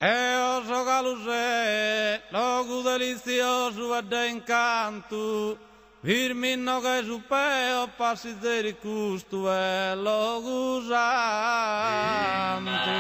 oso galuse, logo delicioso e de encanto, firmino que supeo passi de custo e logo santo.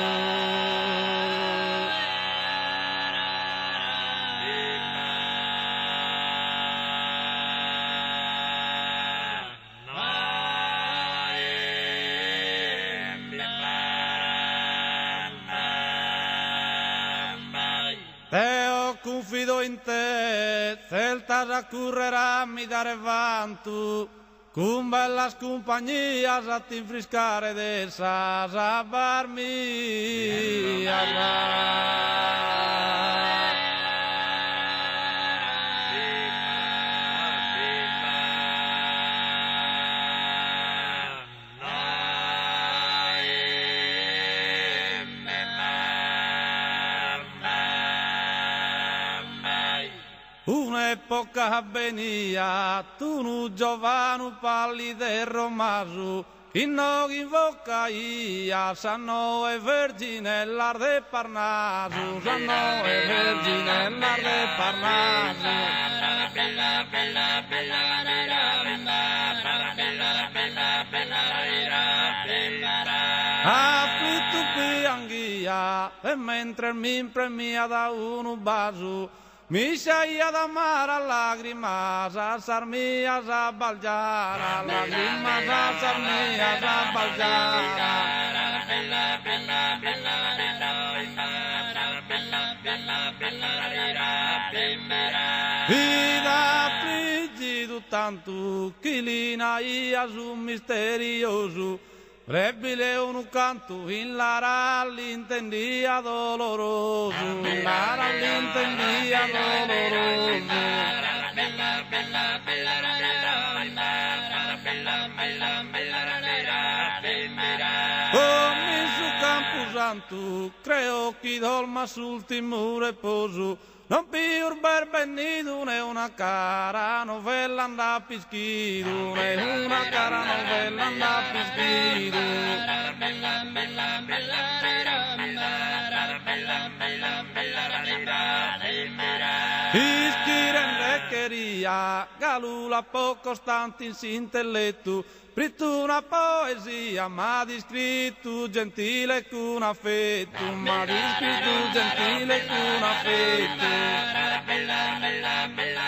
Confido in te, celtas accurrerà mi dare vanto, con bellas compagnias a t'infriscare d'essas a barmi Un'epoca venia, tu nu giovanu pallido e romaso, chi non invoca ia, sanno e verginellar de Parnaso, sanno e verginellar de Parnaso. Bella, bella, bella, afflitto pianghia, e mentre mi premia da uno baso, mi sceia da mare a lagrimas, a sarmias a balgiara, lagrimas a sarmias a balgiara. Bella, bella, bella, vida frigido tanto, chilina ia su misterioso, Rebile un canto in lara all'intendia doloroso, in lara all'intendia doloroso. Bella, bella, bella, oh, mi su Camposanto, creo che dorma sul timore riposo, non più benvenuto né una cara novella anda pischido, né una cara novella anda pischido. Bella, bella, bella, Ischiren reccheria, galula poco stante in s'intelletto, pritto una poesia, ma di scritto gentile con affetto, ma di scritto gentile con affetto. Bella, bella, bella,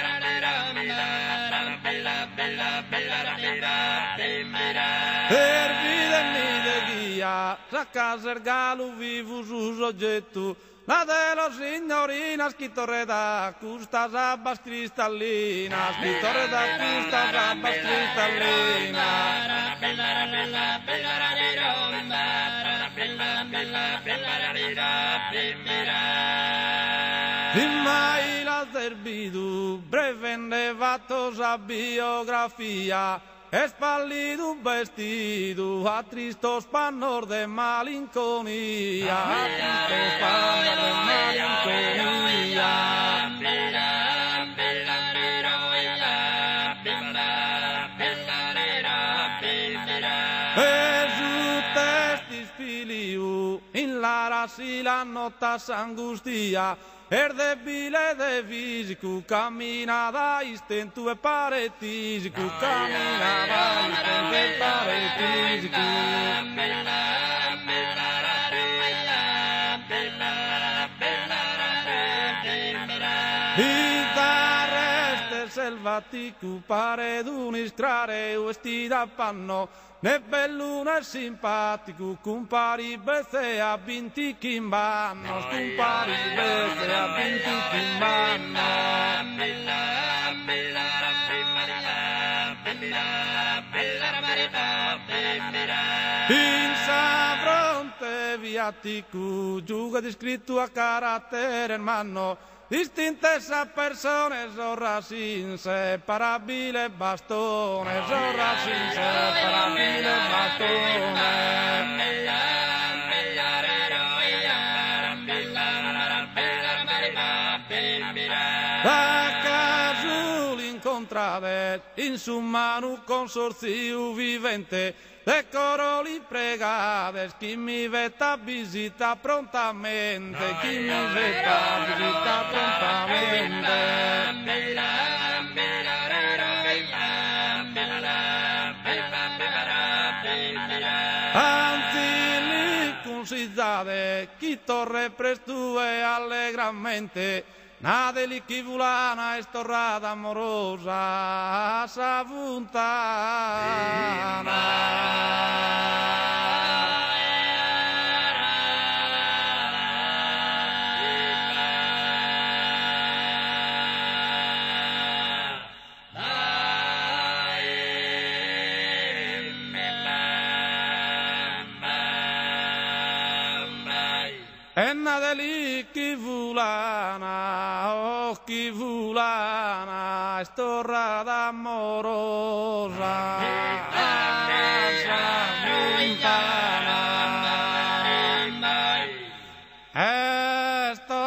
per vedermi de guia, a casa il galo vivo su soggetto, la della signorina scrittore da custas abbas cristallina, scrittore da custas abbas cristallina. Bella, bella, bella, mai la servido, breve nevatosa biografia, è spallido un vestito a tristo spannor de malinconia, a tristo spannor de malinconia. E su testi sfiliu, in lara si la nota s'angustia, er debile de fisico, cammina da istento e pare tisico, cammina da istento e pare tisico. Chitarreste selvatico, pare d'un iscrare vestita a panno, ne bello ne simpatico, compari bese a binti chimbanno, compari bese a binti chimbanno. In sa fronte viatico, giuga di scritto a carattere hermano, distinte a persone, sorrasi inseparabile bastone, sorrasi inseparabile bastone. Da caso l'incontrave in su mano consorzio vivente, de coro li pregades, chi mi veta visita prontamente, chi mi veta visita prontamente. Anzi li consigliate, chi torre prestue allegramente, nade li chi vulana estorrada amorosa savuntana. Enna deli chi vulana, estorrada amorosa, savuntana.